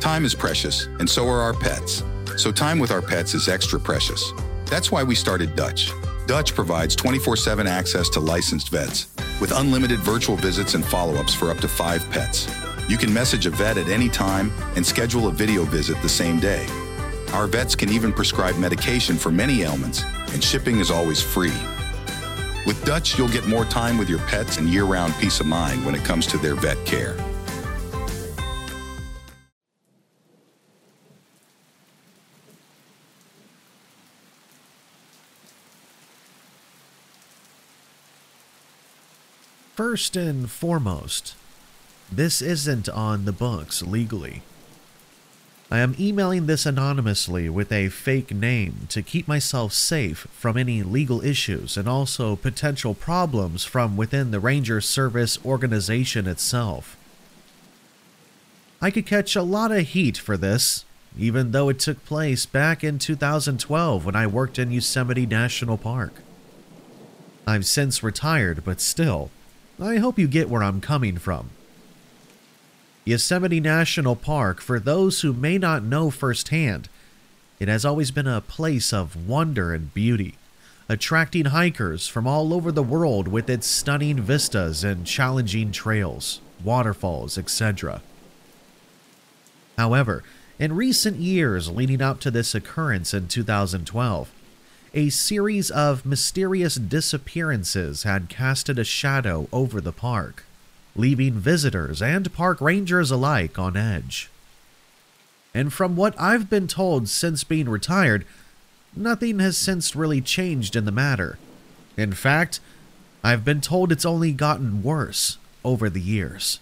Time is precious, and so are our pets. So time with our pets is extra precious. That's why we started Dutch. Dutch provides 24/7 access to licensed vets, with unlimited virtual visits and follow-ups for up to 5 pets. You can message a vet at any time and schedule a video visit the same day. Our vets can even prescribe medication for many ailments, and shipping is always free. With Dutch, you'll get more time with your pets and year-round peace of mind when it comes to their vet care. First and foremost, this isn't on the books legally. I am emailing this anonymously with a fake name to keep myself safe from any legal issues and also potential problems from within the Ranger Service organization itself. I could catch a lot of heat for this, even though it took place back in 2012 when I worked in Yosemite National Park. I've since retired, but still, I hope you get where I'm coming from. Yosemite National Park, for those who may not know firsthand, it has always been a place of wonder and beauty, attracting hikers from all over the world with its stunning vistas and challenging trails, waterfalls, etc. However, in recent years leading up to this occurrence in 2012, a series of mysterious disappearances had casted a shadow over the park, leaving visitors and park rangers alike on edge. And from what I've been told since being retired, nothing has since really changed in the matter. In fact, I've been told it's only gotten worse over the years.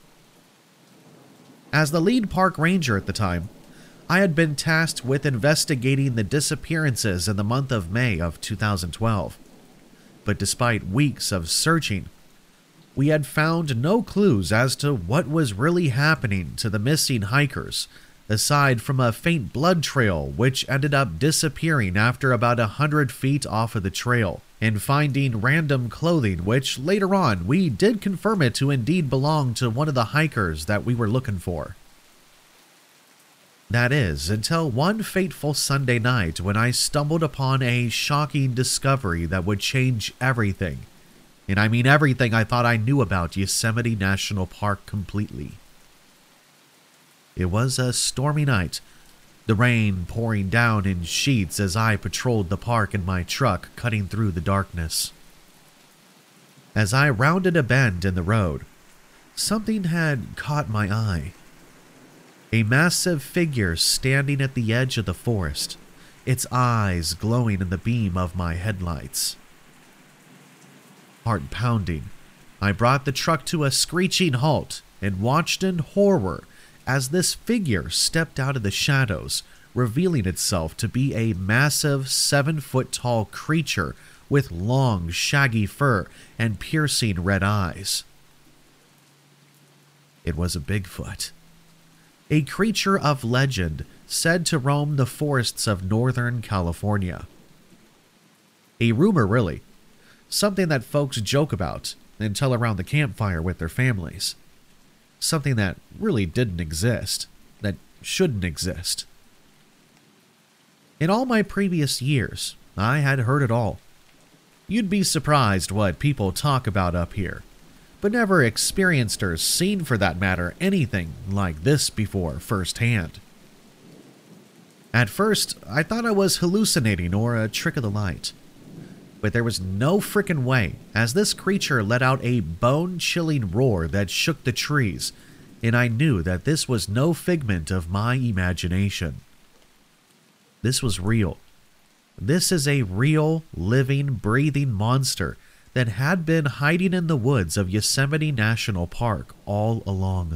As the lead park ranger at the time, I had been tasked with investigating the disappearances in the month of May of 2012. But despite weeks of searching, we had found no clues as to what was really happening to the missing hikers, aside from a faint blood trail which ended up disappearing after about 100 feet off of the trail, and finding random clothing which later on we did confirm it to indeed belong to one of the hikers that we were looking for. That is, until one fateful Sunday night when I stumbled upon a shocking discovery that would change everything. And I mean everything I thought I knew about Yosemite National Park completely. It was a stormy night, the rain pouring down in sheets as I patrolled the park in my truck, cutting through the darkness. As I rounded a bend in the road, something had caught my eye. A massive figure standing at the edge of the forest, its eyes glowing in the beam of my headlights. Heart pounding, I brought the truck to a screeching halt and watched in horror as this figure stepped out of the shadows, revealing itself to be a massive 7-foot-tall creature with long, shaggy fur and piercing red eyes. It was a Bigfoot. A creature of legend said to roam the forests of Northern California. A rumor, really. Something that folks joke about and tell around the campfire with their families. Something that really didn't exist, that shouldn't exist. In all my previous years, I had heard it all. You'd be surprised what people talk about up here, but never experienced or seen, for that matter, anything like this before firsthand. At first, I thought I was hallucinating or a trick of the light. But there was no frickin' way, as this creature let out a bone-chilling roar that shook the trees, and I knew that this was no figment of my imagination. This was real. This is a real, living, breathing monster that had been hiding in the woods of Yosemite National Park all along.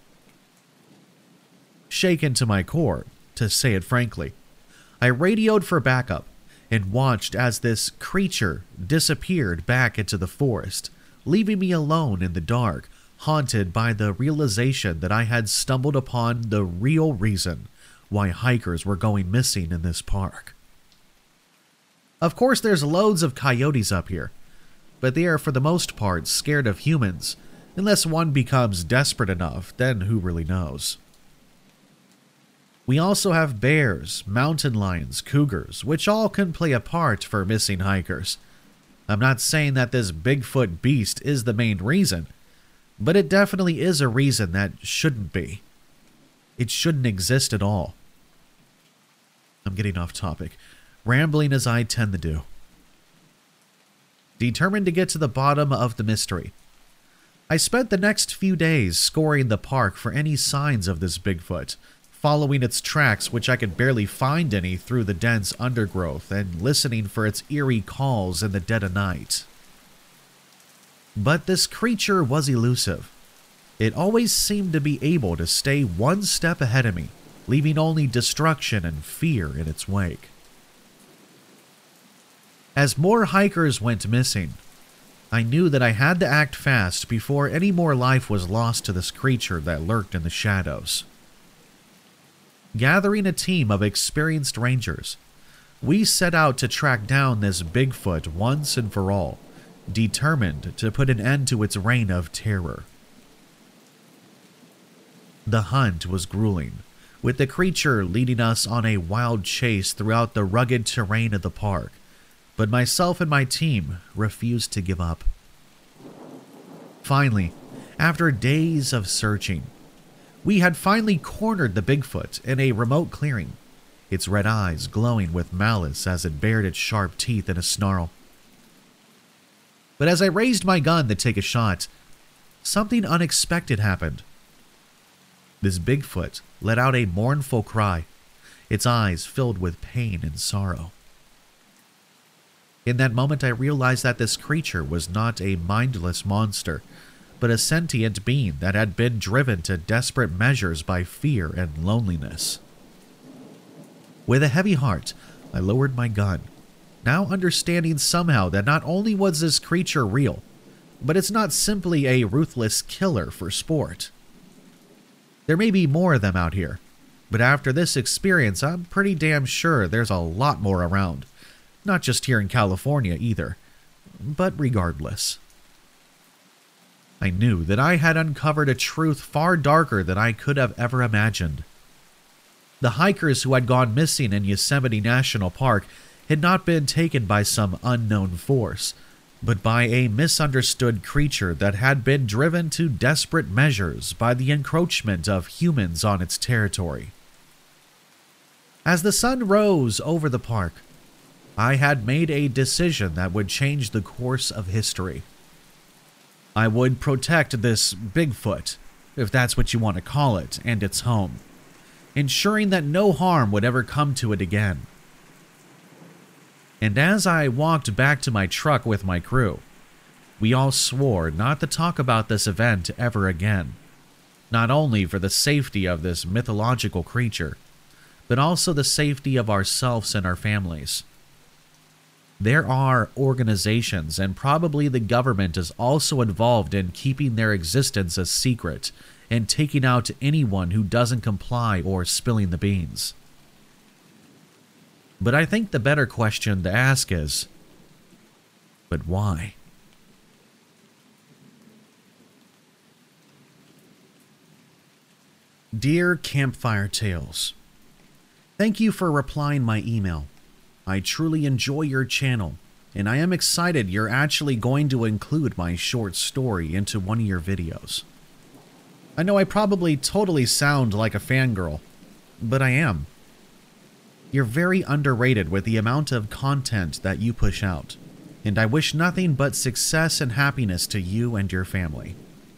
Shaken to my core, to say it frankly, I radioed for backup and watched as this creature disappeared back into the forest, leaving me alone in the dark, haunted by the realization that I had stumbled upon the real reason why hikers were going missing in this park. Of course, there's loads of coyotes up here, but they are for the most part scared of humans, unless one becomes desperate enough, then who really knows. We also have bears, mountain lions, cougars, which all can play a part for missing hikers. I'm not saying that this Bigfoot beast is the main reason, but it definitely is a reason that shouldn't be. It shouldn't exist at all. I'm getting off topic, rambling as I tend to do. Determined to get to the bottom of the mystery, I spent the next few days scouring the park for any signs of this Bigfoot, following its tracks, which I could barely find any through the dense undergrowth, and listening for its eerie calls in the dead of night. But this creature was elusive. It always seemed to be able to stay one step ahead of me, leaving only destruction and fear in its wake. As more hikers went missing, I knew that I had to act fast before any more life was lost to this creature that lurked in the shadows. Gathering a team of experienced rangers, we set out to track down this Bigfoot once and for all, determined to put an end to its reign of terror. The hunt was grueling, with the creature leading us on a wild chase throughout the rugged terrain of the park, but myself and my team refused to give up. Finally, after days of searching, we had finally cornered the Bigfoot in a remote clearing, its red eyes glowing with malice as it bared its sharp teeth in a snarl. But as I raised my gun to take a shot, something unexpected happened. This Bigfoot let out a mournful cry, its eyes filled with pain and sorrow. In that moment, I realized that this creature was not a mindless monster, but a sentient being that had been driven to desperate measures by fear and loneliness. With a heavy heart, I lowered my gun, now understanding somehow that not only was this creature real, but it's not simply a ruthless killer for sport. There may be more of them out here, but after this experience, I'm pretty damn sure there's a lot more around. Not just here in California either, but regardless. I knew that I had uncovered a truth far darker than I could have ever imagined. The hikers who had gone missing in Yosemite National Park had not been taken by some unknown force, but by a misunderstood creature that had been driven to desperate measures by the encroachment of humans on its territory. As the sun rose over the park, I had made a decision that would change the course of history. I would protect this Bigfoot, if that's what you want to call it, and its home, ensuring that no harm would ever come to it again. And as I walked back to my truck with my crew, we all swore not to talk about this event ever again, not only for the safety of this mythological creature, but also the safety of ourselves and our families. There are organizations, and probably the government is also involved in keeping their existence a secret and taking out anyone who doesn't comply or spilling the beans. But I think the better question to ask is, but why? Dear Campfire Tales, thank you for replying my email. I truly enjoy your channel, and I am excited you're actually going to include my short story into one of your videos. I know I probably totally sound like a fangirl, but I am. You're very underrated with the amount of content that you push out, and I wish nothing but success and happiness to you and your family.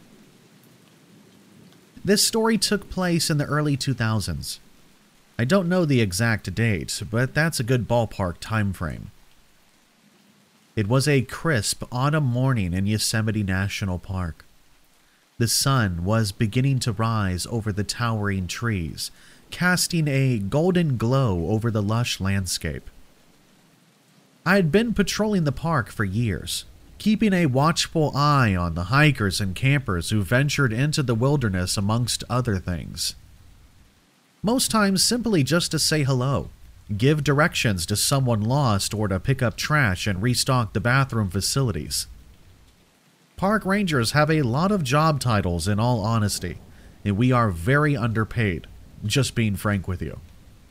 This story took place in the early 2000s. I don't know the exact date, but that's a good ballpark time frame. It was a crisp autumn morning in Yosemite National Park. The sun was beginning to rise over the towering trees, casting a golden glow over the lush landscape. I had been patrolling the park for years, keeping a watchful eye on the hikers and campers who ventured into the wilderness amongst other things. Most times simply just to say hello, give directions to someone lost, or to pick up trash and restock the bathroom facilities. Park rangers have a lot of job titles in all honesty, and we are very underpaid, just being frank with you.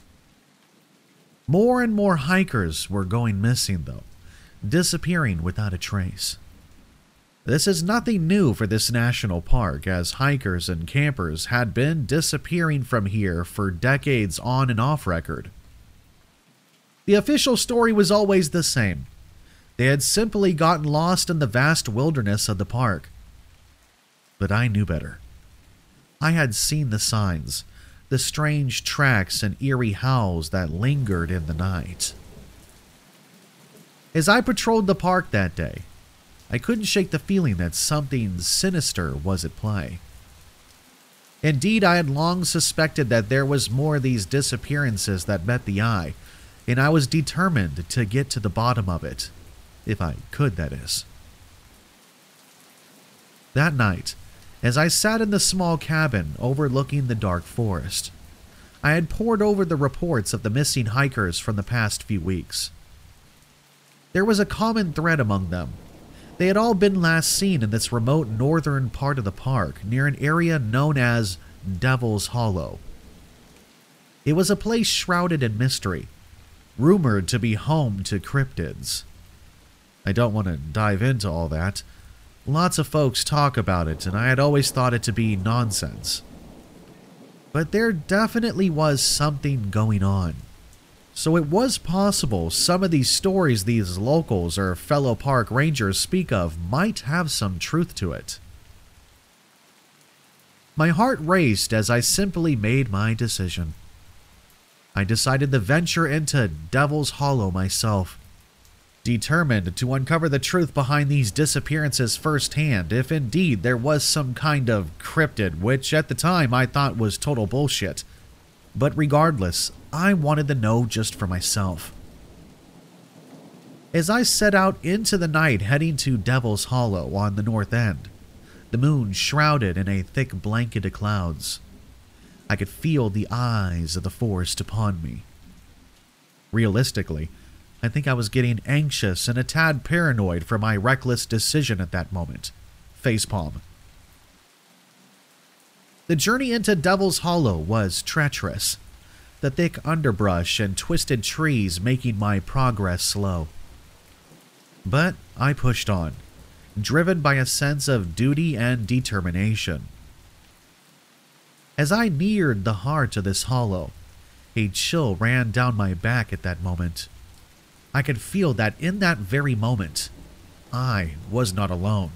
More and more hikers were going missing, though, disappearing without a trace. This is nothing new for this national park, as hikers and campers had been disappearing from here for decades on and off record. The official story was always the same. They had simply gotten lost in the vast wilderness of the park. But I knew better. I had seen the signs, the strange tracks and eerie howls that lingered in the night. As I patrolled the park that day, I couldn't shake the feeling that something sinister was at play. Indeed, I had long suspected that there was more of these disappearances that met the eye, and I was determined to get to the bottom of it, if I could, that is. That night, as I sat in the small cabin overlooking the dark forest, I had pored over the reports of the missing hikers from the past few weeks. There was a common thread among them. They had all been last seen in this remote northern part of the park, near an area known as Devil's Hollow. It was a place shrouded in mystery, rumored to be home to cryptids. I don't want to dive into all that. Lots of folks talk about it, and I had always thought it to be nonsense. But there definitely was something going on. So it was possible some of these stories these locals or fellow park rangers speak of might have some truth to it. My heart raced as I simply made my decision. I decided to venture into Devil's Hollow myself, determined to uncover the truth behind these disappearances firsthand if indeed there was some kind of cryptid, which at the time I thought was total bullshit. But regardless, I wanted to know just for myself. As I set out into the night heading to Devil's Hollow on the north end, the moon shrouded in a thick blanket of clouds, I could feel the eyes of the forest upon me. Realistically, I think I was getting anxious and a tad paranoid for my reckless decision at that moment. Facepalm. The journey into Devil's Hollow was treacherous, the thick underbrush and twisted trees making my progress slow. But I pushed on, driven by a sense of duty and determination. As I neared the heart of this hollow, a chill ran down my back at that moment. I could feel that in that very moment, I was not alone.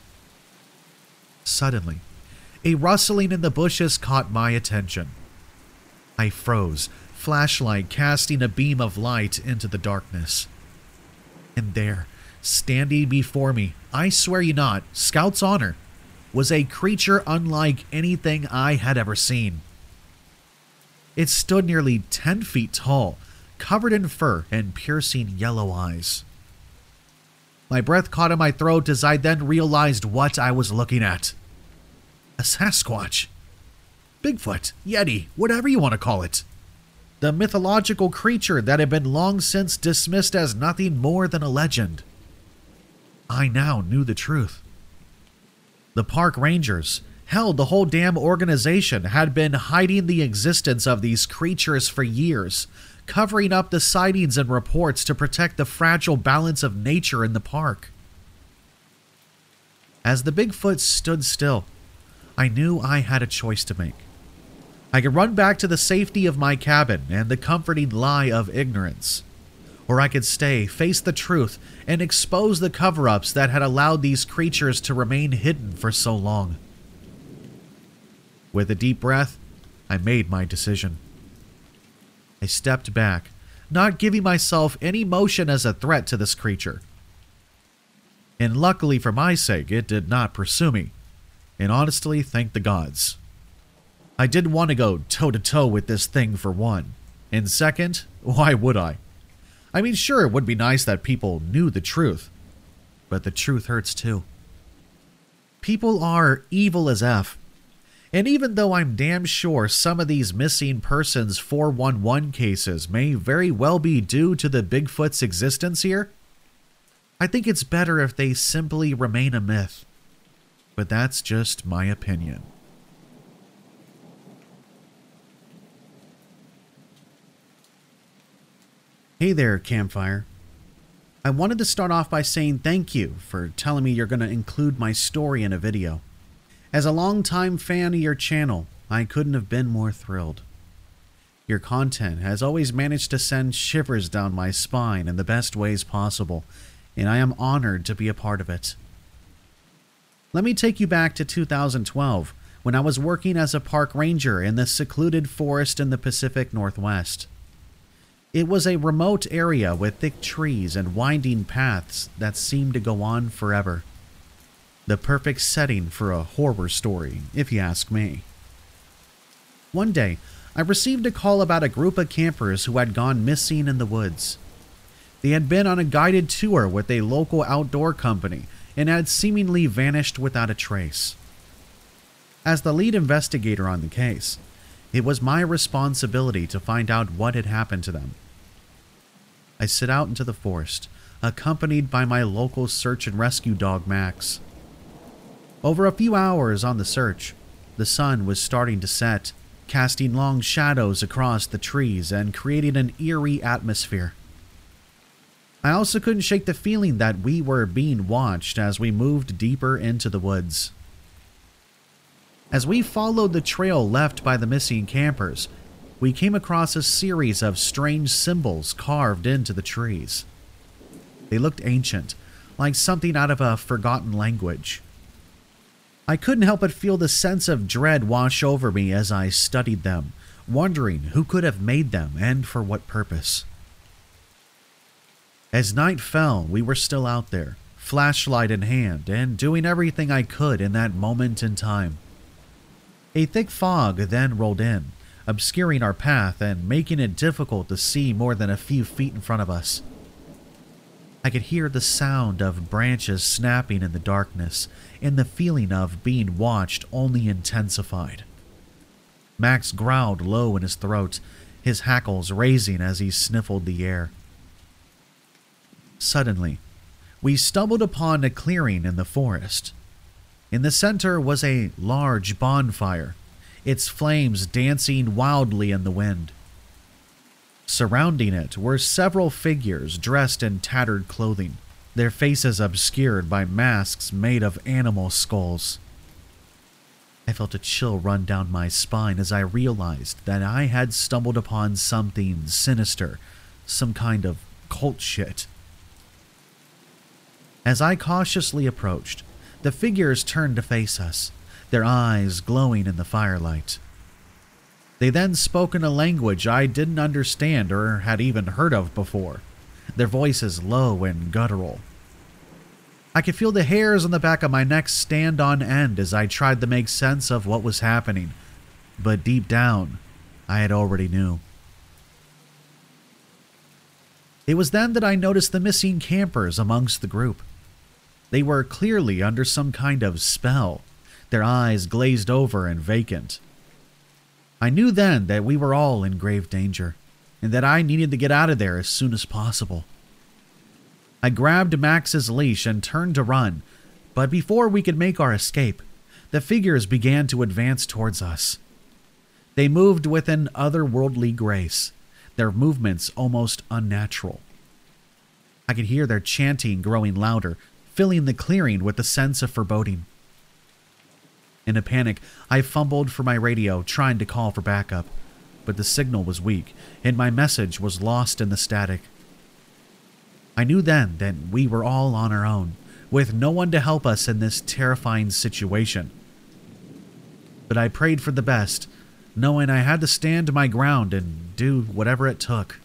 Suddenly, a rustling in the bushes caught my attention. I froze, flashlight casting a beam of light into the darkness. And there, standing before me, I swear you not, Scout's honor, was a creature unlike anything I had ever seen. It stood nearly 10 feet tall, covered in fur and piercing yellow eyes. My breath caught in my throat as I then realized what I was looking at. A Sasquatch. Bigfoot, Yeti, whatever you want to call it. The mythological creature that had been long since dismissed as nothing more than a legend. I now knew the truth. The park rangers, hell, the whole damn organization had been hiding the existence of these creatures for years, covering up the sightings and reports to protect the fragile balance of nature in the park. As the Bigfoot stood still, I knew I had a choice to make. I could run back to the safety of my cabin and the comforting lie of ignorance, or I could stay, face the truth, and expose the cover-ups that had allowed these creatures to remain hidden for so long. With a deep breath, I made my decision. I stepped back, not giving myself any motion as a threat to this creature. And luckily for my sake, it did not pursue me. And honestly, thank the gods. I didn't want to go toe-to-toe with this thing for one. And second, why would I? I mean, sure, it would be nice that people knew the truth. But the truth hurts too. People are evil as F. And even though I'm damn sure some of these missing persons 411 cases may very well be due to the Bigfoot's existence here, I think it's better if they simply remain a myth. But that's just my opinion. Hey there, Campfire. I wanted to start off by saying thank you for telling me you're going to include my story in a video. As a longtime fan of your channel, I couldn't have been more thrilled. Your content has always managed to send shivers down my spine in the best ways possible, and I am honored to be a part of it. Let me take you back to 2012, when I was working as a park ranger in the secluded forest in the Pacific Northwest. It was a remote area with thick trees and winding paths that seemed to go on forever. The perfect setting for a horror story, if you ask me. One day, I received a call about a group of campers who had gone missing in the woods. They had been on a guided tour with a local outdoor company and had seemingly vanished without a trace. As the lead investigator on the case, it was my responsibility to find out what had happened to them. I set out into the forest, accompanied by my local search and rescue dog, Max. Over a few hours on the search, the sun was starting to set, casting long shadows across the trees and creating an eerie atmosphere. I also couldn't shake the feeling that we were being watched as we moved deeper into the woods. As we followed the trail left by the missing campers, we came across a series of strange symbols carved into the trees. They looked ancient, like something out of a forgotten language. I couldn't help but feel the sense of dread wash over me as I studied them, wondering who could have made them and for what purpose. As night fell, we were still out there, flashlight in hand, and doing everything I could in that moment in time. A thick fog then rolled in, obscuring our path and making it difficult to see more than a few feet in front of us. I could hear the sound of branches snapping in the darkness, and the feeling of being watched only intensified. Max growled low in his throat, his hackles raising as he sniffled the air. Suddenly, we stumbled upon a clearing in the forest. In the center was a large bonfire, its flames dancing wildly in the wind. Surrounding it were several figures dressed in tattered clothing, their faces obscured by masks made of animal skulls. I felt a chill run down my spine as I realized that I had stumbled upon something sinister, some kind of cult shit. As I cautiously approached, the figures turned to face us, their eyes glowing in the firelight. They then spoke in a language I didn't understand or had even heard of before, their voices low and guttural. I could feel the hairs on the back of my neck stand on end as I tried to make sense of what was happening, but deep down, I had already knew. It was then that I noticed the missing campers amongst the group. They were clearly under some kind of spell, their eyes glazed over and vacant. I knew then that we were all in grave danger, and that I needed to get out of there as soon as possible. I grabbed Max's leash and turned to run, but before we could make our escape, the figures began to advance towards us. They moved with an otherworldly grace, their movements almost unnatural. I could hear their chanting growing louder, filling the clearing with a sense of foreboding. In a panic, I fumbled for my radio, trying to call for backup, but the signal was weak, and my message was lost in the static. I knew then that we were all on our own, with no one to help us in this terrifying situation. But I prayed for the best, knowing I had to stand my ground and do whatever it took.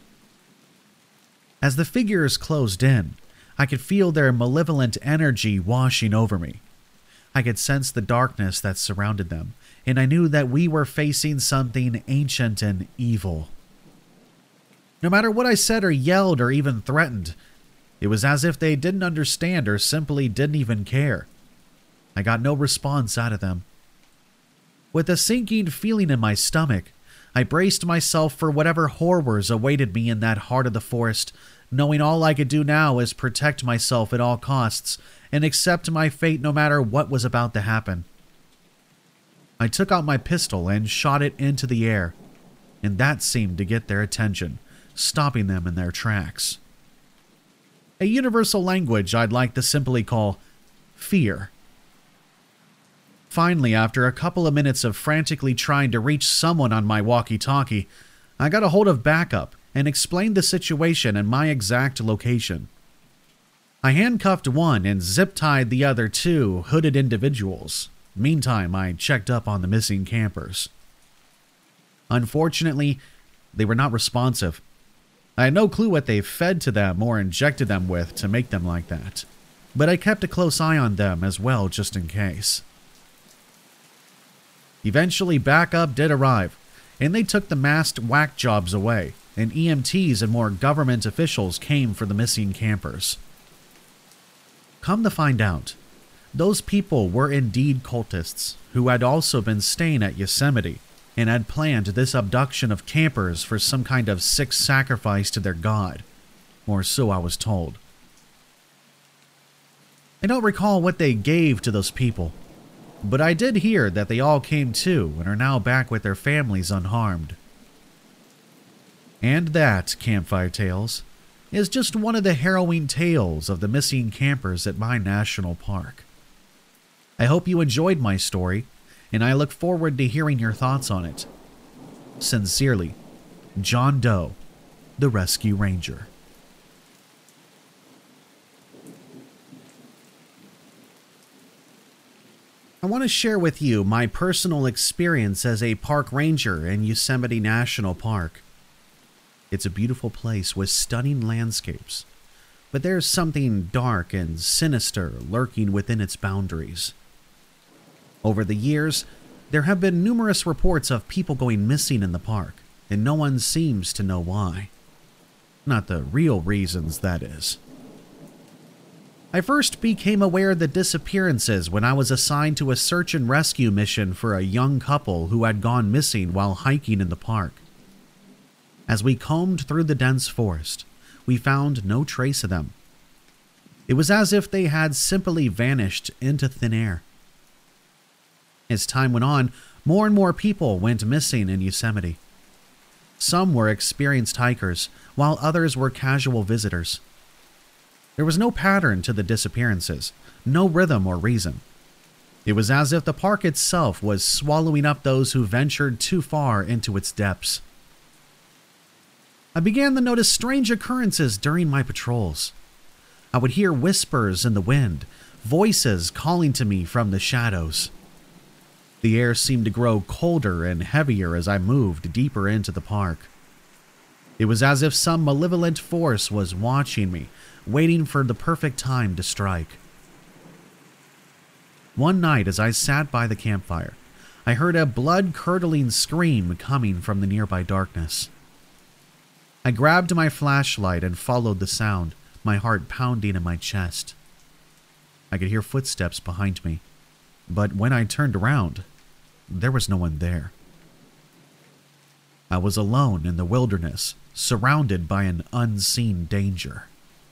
As the figures closed in, I could feel their malevolent energy washing over me. I could sense the darkness that surrounded them, and I knew that we were facing something ancient and evil. No matter what I said or yelled or even threatened, it was as if they didn't understand or simply didn't even care. I got no response out of them. With a sinking feeling in my stomach, I braced myself for whatever horrors awaited me in that heart of the forest, knowing all I could do now is protect myself at all costs and accept my fate no matter what was about to happen. I took out my pistol and shot it into the air, and that seemed to get their attention, stopping them in their tracks. A universal language I'd like to simply call fear. Finally, after a couple of minutes of frantically trying to reach someone on my walkie-talkie, I got a hold of backup and explained the situation and my exact location. I handcuffed one and zip-tied the other two hooded individuals. Meantime, I checked up on the missing campers. Unfortunately, they were not responsive. I had no clue what they fed to them or injected them with to make them like that, but I kept a close eye on them as well just in case. Eventually, backup did arrive, and they took the masked whack jobs away, and EMTs and more government officials came for the missing campers. Come to find out, those people were indeed cultists who had also been staying at Yosemite and had planned this abduction of campers for some kind of sick sacrifice to their god, or so I was told. I don't recall what they gave to those people, but I did hear that they all came to and are now back with their families unharmed. And that, Campfire Tales, is just one of the harrowing tales of the missing campers at my national park. I hope you enjoyed my story, and I look forward to hearing your thoughts on it. Sincerely, John Doe, the Rescue Ranger. I want to share with you my personal experience as a park ranger in Yosemite National Park. It's a beautiful place with stunning landscapes, but there's something dark and sinister lurking within its boundaries. Over the years, there have been numerous reports of people going missing in the park, and no one seems to know why. Not the real reasons, that is. I first became aware of the disappearances when I was assigned to a search and rescue mission for a young couple who had gone missing while hiking in the park. As we combed through the dense forest, we found no trace of them. It was as if they had simply vanished into thin air. As time went on, more and more people went missing in Yosemite. Some were experienced hikers, while others were casual visitors. There was no pattern to the disappearances, no rhythm or reason. It was as if the park itself was swallowing up those who ventured too far into its depths. I began to notice strange occurrences during my patrols. I would hear whispers in the wind, voices calling to me from the shadows. The air seemed to grow colder and heavier as I moved deeper into the park. It was as if some malevolent force was watching me, waiting for the perfect time to strike. One night, as I sat by the campfire, I heard a blood-curdling scream coming from the nearby darkness. I grabbed my flashlight and followed the sound, my heart pounding in my chest. I could hear footsteps behind me, but when I turned around, there was no one there. I was alone in the wilderness, surrounded by an unseen danger.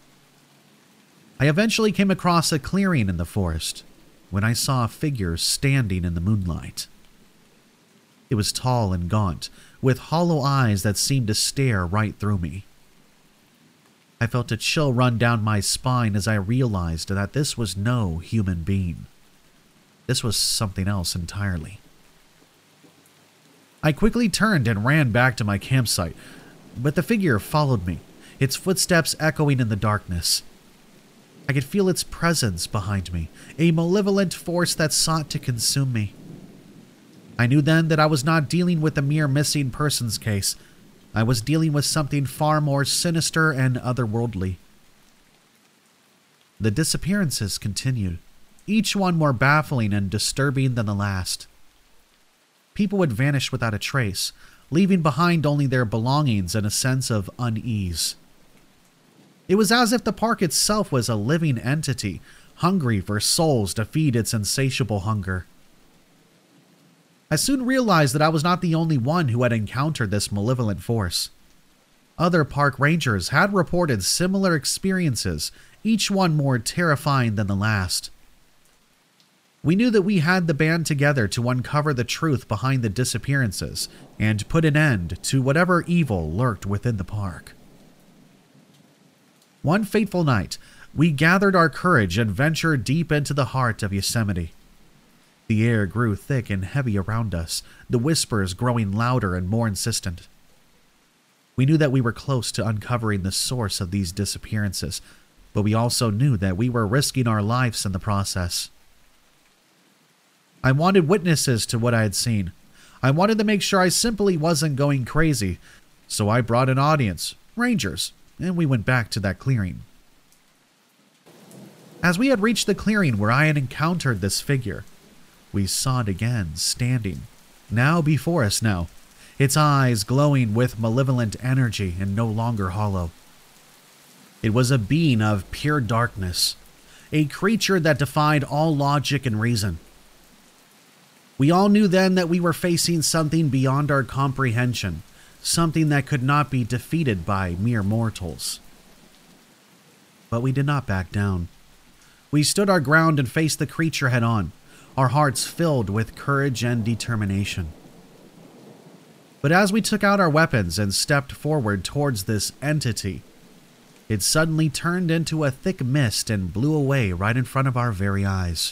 I eventually came across a clearing in the forest when I saw a figure standing in the moonlight. It was tall and gaunt, with hollow eyes that seemed to stare right through me. I felt a chill run down my spine as I realized that this was no human being. This was something else entirely. I quickly turned and ran back to my campsite, but the figure followed me, its footsteps echoing in the darkness. I could feel its presence behind me, a malevolent force that sought to consume me. I knew then that I was not dealing with a mere missing persons case. I was dealing with something far more sinister and otherworldly. The disappearances continued, each one more baffling and disturbing than the last. People would vanish without a trace, leaving behind only their belongings and a sense of unease. It was as if the park itself was a living entity, hungry for souls to feed its insatiable hunger. I soon realized that I was not the only one who had encountered this malevolent force. Other park rangers had reported similar experiences, each one more terrifying than the last. We knew that we had the band together to uncover the truth behind the disappearances and put an end to whatever evil lurked within the park. One fateful night, we gathered our courage and ventured deep into the heart of Yosemite. The air grew thick and heavy around us, the whispers growing louder and more insistent. We knew that we were close to uncovering the source of these disappearances, but we also knew that we were risking our lives in the process. I wanted witnesses to what I had seen. I wanted to make sure I simply wasn't going crazy, so I brought an audience, rangers, and we went back to that clearing. As we had reached the clearing where I had encountered this figure, we saw it again, standing, now before us now, its eyes glowing with malevolent energy and no longer hollow. It was a being of pure darkness, a creature that defied all logic and reason. We all knew then that we were facing something beyond our comprehension, something that could not be defeated by mere mortals. But we did not back down. We stood our ground and faced the creature head on, our hearts filled with courage and determination. But as we took out our weapons and stepped forward towards this entity, it suddenly turned into a thick mist and blew away right in front of our very eyes.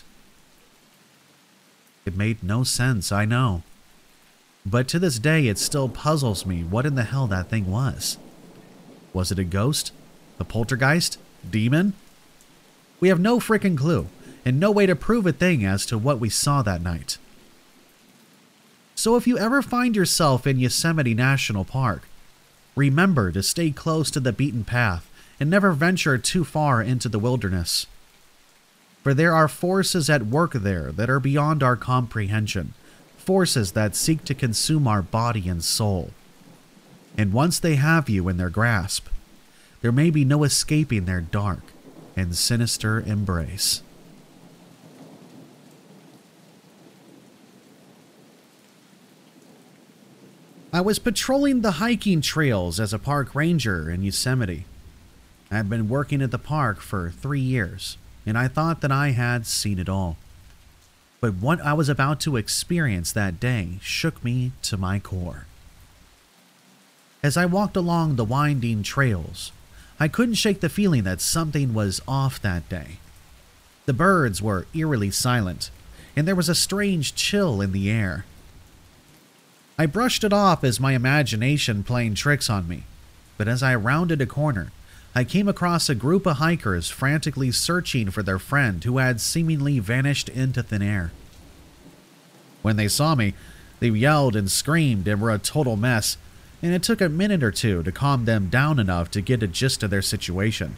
It made no sense, I know. But to this day, it still puzzles me what in the hell that thing was. Was it a ghost? A poltergeist? Demon? We have no frickin' clue, and no way to prove a thing as to what we saw that night. So if you ever find yourself in Yosemite National Park, remember to stay close to the beaten path and never venture too far into the wilderness. For there are forces at work there that are beyond our comprehension, forces that seek to consume our body and soul. And once they have you in their grasp, there may be no escaping their dark and sinister embrace. I was patrolling the hiking trails as a park ranger in Yosemite. I had been working at the park for 3 years, and I thought that I had seen it all. But what I was about to experience that day shook me to my core. As I walked along the winding trails, I couldn't shake the feeling that something was off that day. The birds were eerily silent, and there was a strange chill in the air. I brushed it off as my imagination playing tricks on me, but as I rounded a corner, I came across a group of hikers frantically searching for their friend who had seemingly vanished into thin air. When they saw me, they yelled and screamed and were a total mess, and it took a minute or two to calm them down enough to get a gist of their situation.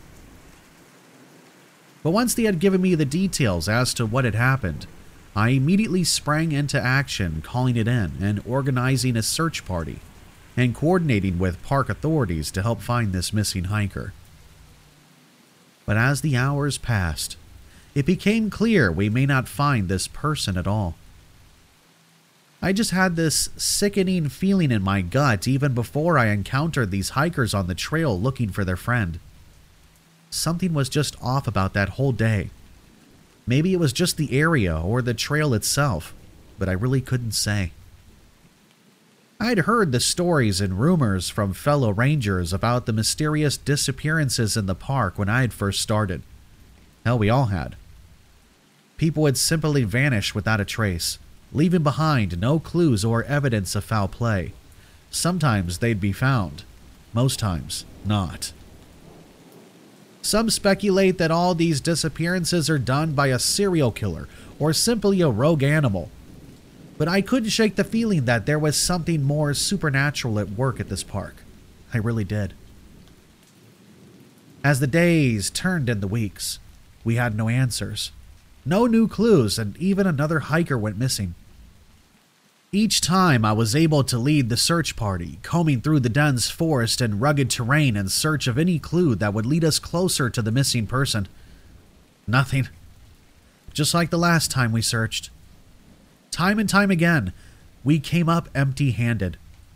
But once they had given me the details as to what had happened, I immediately sprang into action, calling it in and organizing a search party, and coordinating with park authorities to help find this missing hiker. But as the hours passed, it became clear we may not find this person at all. I just had this sickening feeling in my gut even before I encountered these hikers on the trail looking for their friend. Something was just off about that whole day. Maybe it was just the area or the trail itself, but I really couldn't say. I'd heard the stories and rumors from fellow rangers about the mysterious disappearances in the park when I had first started. Hell, we all had. People would simply vanish without a trace, leaving behind no clues or evidence of foul play. Sometimes they'd be found, most times not. Some speculate that all these disappearances are done by a serial killer or simply a rogue animal. But I couldn't shake the feeling that there was something more supernatural at work at this park. I really did. As the days turned into weeks, we had no answers, no new clues, and even another hiker went missing. Each time I was able to lead the search party, combing through the dense forest and rugged terrain in search of any clue that would lead us closer to the missing person. Nothing. Just like the last time we searched. Time and time again, we came up empty-handed.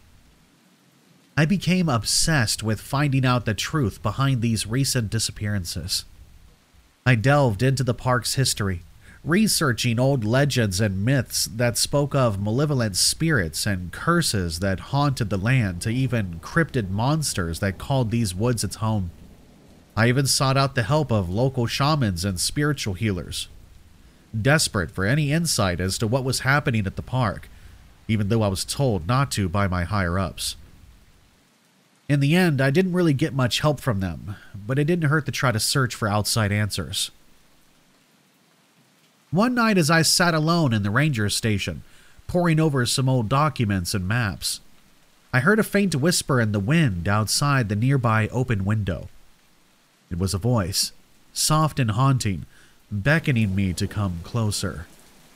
I became obsessed with finding out the truth behind these recent disappearances. I delved into the park's history, researching old legends and myths that spoke of malevolent spirits and curses that haunted the land, to even cryptid monsters that called these woods its home. I even sought out the help of local shamans and spiritual healers, desperate for any insight as to what was happening at the park, even though I was told not to by my higher-ups. In the end, I didn't really get much help from them, but it didn't hurt to try to search for outside answers. One night as I sat alone in the ranger station, poring over some old documents and maps, I heard a faint whisper in the wind outside the nearby open window. It was a voice, soft and haunting, beckoning me to come closer.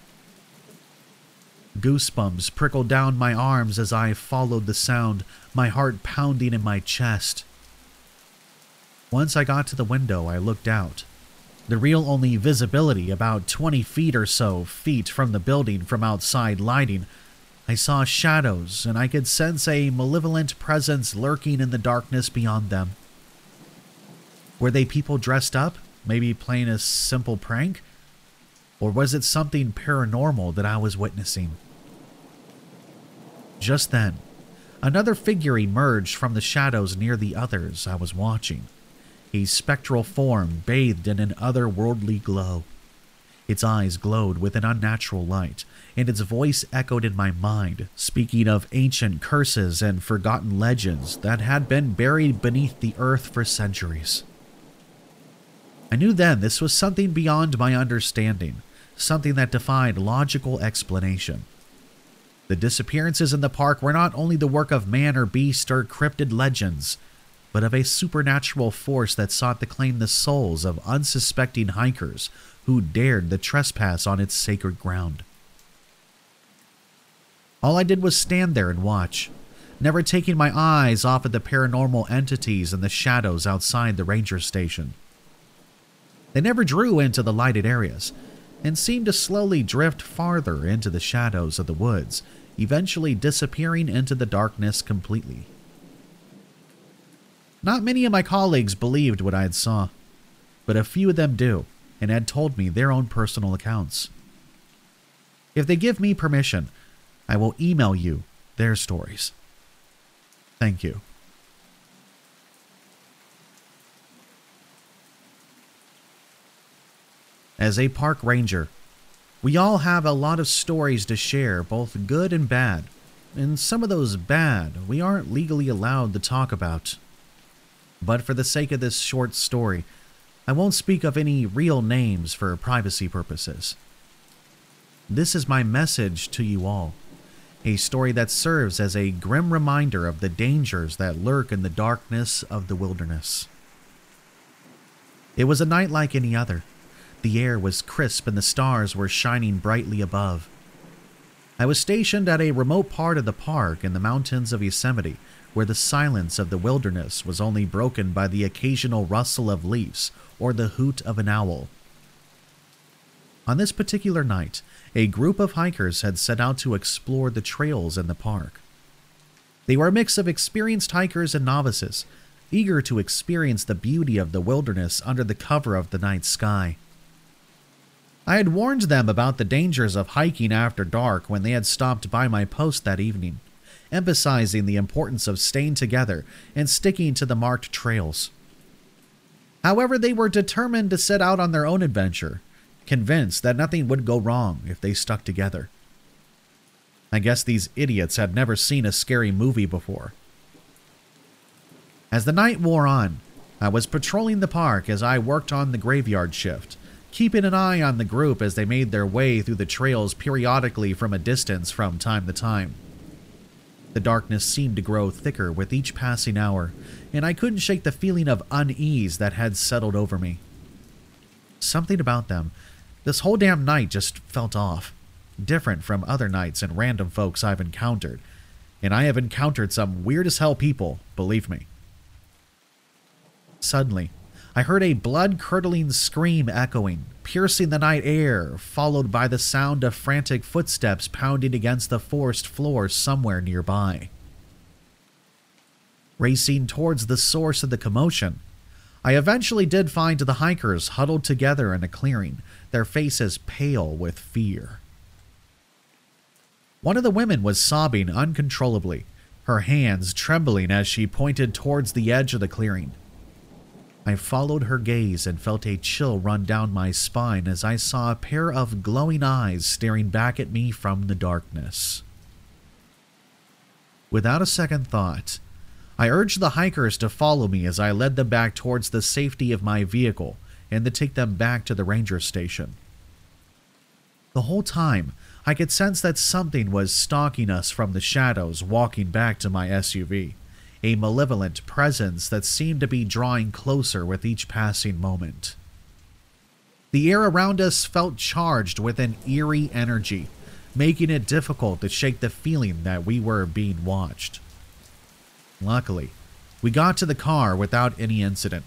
Goosebumps prickled down my arms as I followed the sound, my heart pounding in my chest. Once I got to the window, I looked out. The real only visibility, about 20 feet or so feet from the building from outside lighting, I saw shadows, and I could sense a malevolent presence lurking in the darkness beyond them. Were they people dressed up, maybe playing a simple prank? Or was it something paranormal that I was witnessing? Just then, another figure emerged from the shadows near the others I was watching. A spectral form bathed in an otherworldly glow. Its eyes glowed with an unnatural light, and its voice echoed in my mind, speaking of ancient curses and forgotten legends that had been buried beneath the earth for centuries. I knew then this was something beyond my understanding, something that defied logical explanation. The disappearances in the park were not only the work of man or beast or cryptid legends, but of a supernatural force that sought to claim the souls of unsuspecting hikers who dared to trespass on its sacred ground. All I did was stand there and watch, never taking my eyes off of the paranormal entities in the shadows outside the ranger station. They never drew into the lighted areas, and seemed to slowly drift farther into the shadows of the woods, eventually disappearing into the darkness completely. Not many of my colleagues believed what I had saw, but a few of them do, and had told me their own personal accounts. If they give me permission, I will email you their stories. Thank you. As a park ranger, we all have a lot of stories to share, both good and bad, and some of those bad we aren't legally allowed to talk about. But for the sake of this short story, I won't speak of any real names for privacy purposes. This is my message to you all, a story that serves as a grim reminder of the dangers that lurk in the darkness of the wilderness. It was a night like any other. The air was crisp and the stars were shining brightly above. I was stationed at a remote part of the park in the mountains of Yosemite, where the silence of the wilderness was only broken by the occasional rustle of leaves or the hoot of an owl. On this particular night, a group of hikers had set out to explore the trails in the park. They were a mix of experienced hikers and novices, eager to experience the beauty of the wilderness under the cover of the night sky. I had warned them about the dangers of hiking after dark when they had stopped by my post that evening, emphasizing the importance of staying together and sticking to the marked trails. However, they were determined to set out on their own adventure, convinced that nothing would go wrong if they stuck together. I guess these idiots had never seen a scary movie before. As the night wore on, I was patrolling the park as I worked on the graveyard shift, keeping an eye on the group as they made their way through the trails periodically from a distance from time to time. The darkness seemed to grow thicker with each passing hour, and I couldn't shake the feeling of unease that had settled over me. Something about them, this whole damn night just felt off, different from other nights and random folks I've encountered, and I have encountered some weird as hell people, believe me. Suddenly, I heard a blood-curdling scream echoing, piercing the night air, followed by the sound of frantic footsteps pounding against the forest floor somewhere nearby. Racing towards the source of the commotion, I eventually did find the hikers huddled together in a clearing, their faces pale with fear. One of the women was sobbing uncontrollably, her hands trembling as she pointed towards the edge of the clearing. I followed her gaze and felt a chill run down my spine as I saw a pair of glowing eyes staring back at me from the darkness. Without a second thought, I urged the hikers to follow me as I led them back towards the safety of my vehicle and to take them back to the ranger station. The whole time, I could sense that something was stalking us from the shadows walking back to my SUV, a malevolent presence that seemed to be drawing closer with each passing moment. The air around us felt charged with an eerie energy, making it difficult to shake the feeling that we were being watched. Luckily, we got to the car without any incident.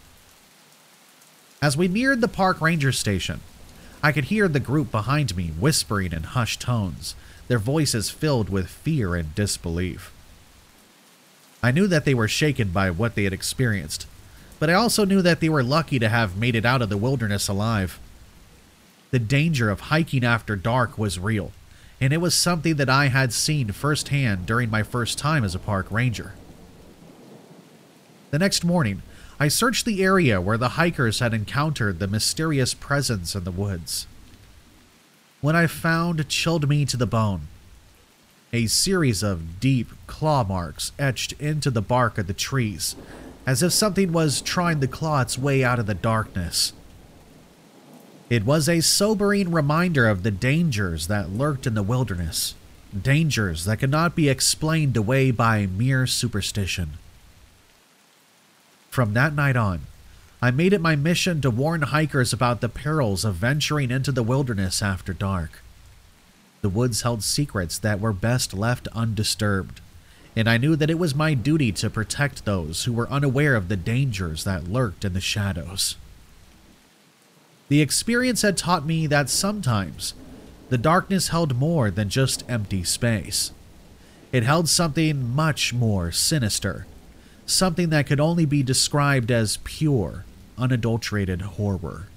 As we neared the park ranger station, I could hear the group behind me whispering in hushed tones, their voices filled with fear and disbelief. I knew that they were shaken by what they had experienced, but I also knew that they were lucky to have made it out of the wilderness alive. The danger of hiking after dark was real, and it was something that I had seen firsthand during my first time as a park ranger. The next morning, I searched the area where the hikers had encountered the mysterious presence in the woods. What I found chilled me to the bone. A series of deep claw marks etched into the bark of the trees, as if something was trying to claw its way out of the darkness. It was a sobering reminder of the dangers that lurked in the wilderness, dangers that could not be explained away by mere superstition. From that night on, I made it my mission to warn hikers about the perils of venturing into the wilderness after dark. The woods held secrets that were best left undisturbed, and I knew that it was my duty to protect those who were unaware of the dangers that lurked in the shadows. The experience had taught me that sometimes the darkness held more than just empty space. It held something much more sinister, something that could only be described as pure, unadulterated horror.